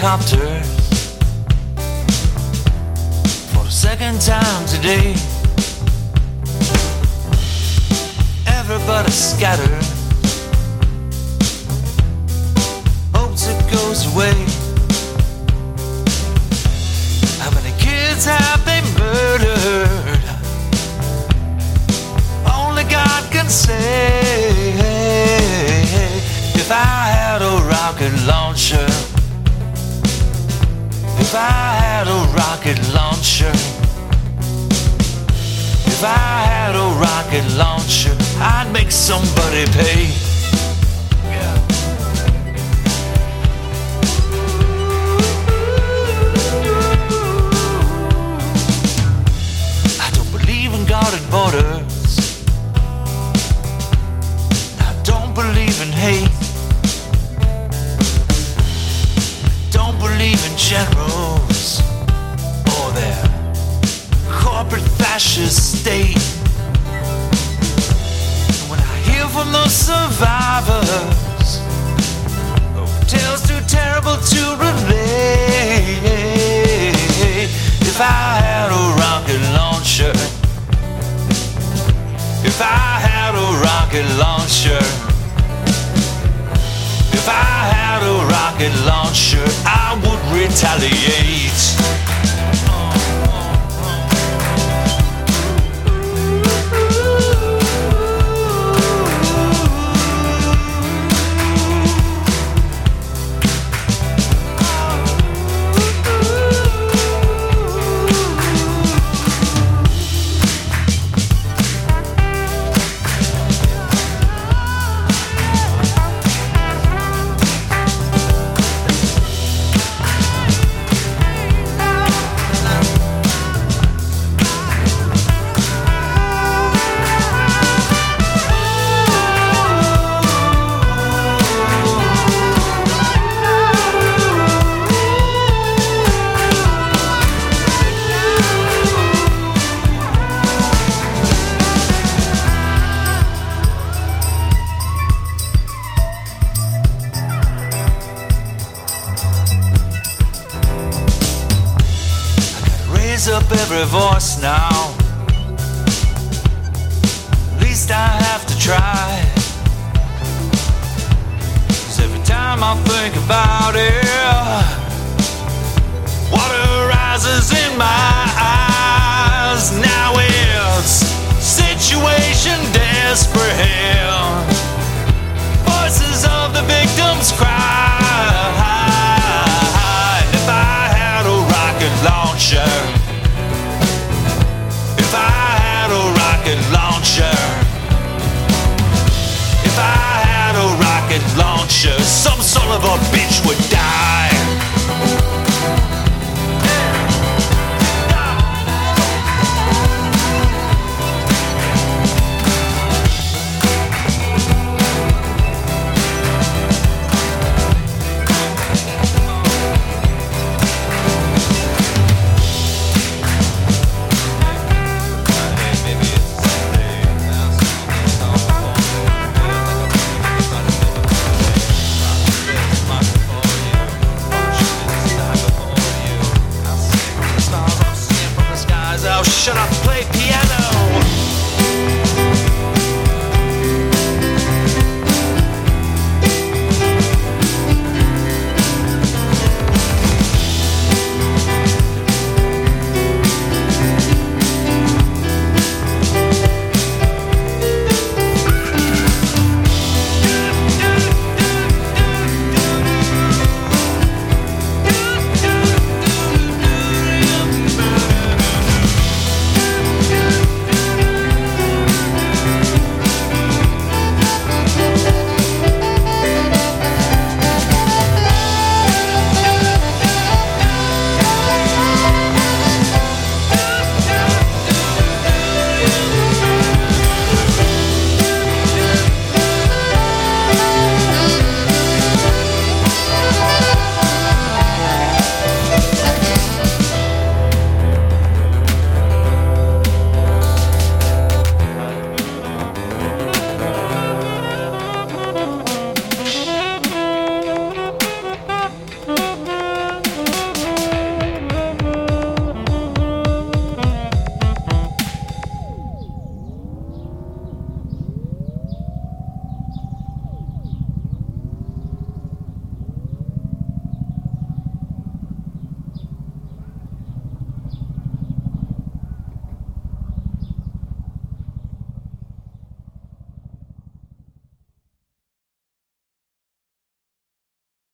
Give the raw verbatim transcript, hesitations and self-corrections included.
helicopters for the second time today. Everybody scattered, hopes it goes away. How many kids have they murdered? Only God can say. If I had a rocket launcher, if I had a rocket launcher, if I had a rocket launcher, I'd make somebody pay. Yeah. I don't believe in guarded borders. I don't believe in hate. Don't believe in generals or their corporate fascist state. And when I hear from those survivors, oh, tales too terrible to relate. If I had a rocket launcher, if I had a rocket launcher, if I had a rocket launcher, I would retaliate. Up every voice now. At least I have to try. 'Cause every time I think about it, water rises in my eyes. Now it's situation desperate. Voices of the victims cry. And if I had a rocket launcher, if I had a rocket launcher, if I had a rocket launcher, some sort of a